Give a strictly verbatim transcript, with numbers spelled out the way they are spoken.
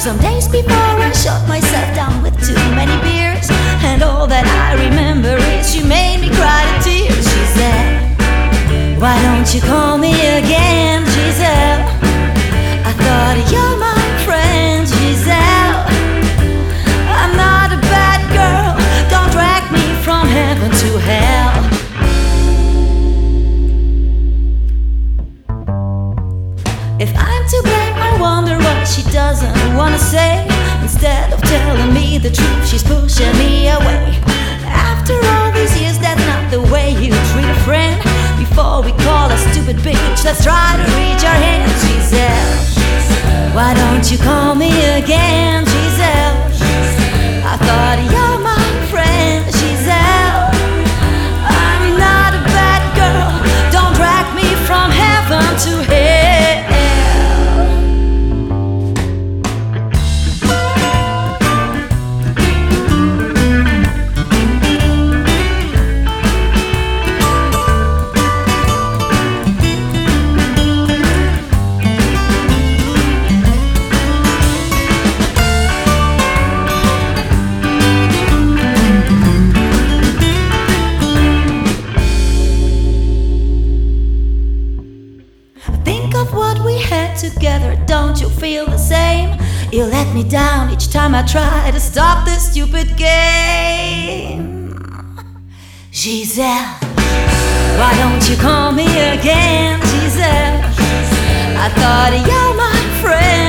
Some days before I shut myself down with too many beers, and all that I remember is she made me cry to tears. She said, why don't you call me again, Giselle? I thought you're my friend, Giselle. I'm not a bad girl, don't drag me from heaven to hell. If I'm to blame, I wonder what she doesn't wanna say. Instead of telling me the truth, she's pushing me away. After all these years, that's not the way you treat a friend. Before we call a stupid bitch, let's try to reach our hands. Giselle, why don't you call me again, Giselle? I thought you're my friend, Giselle. I'm not a bad girl, don't drag me from heaven to hell. Together, don't you feel the same? You let me down each time I try to stop this stupid game. Giselle, why don't you call me again, Giselle? I thought you're my friend.